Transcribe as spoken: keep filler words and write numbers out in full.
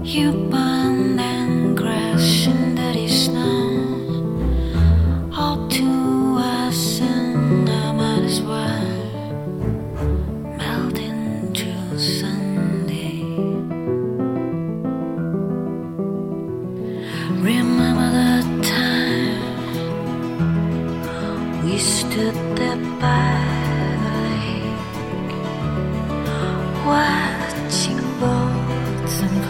You burn and crash into the snow. All to us, and I might as well melt into Sunday. Remember the time we stood there by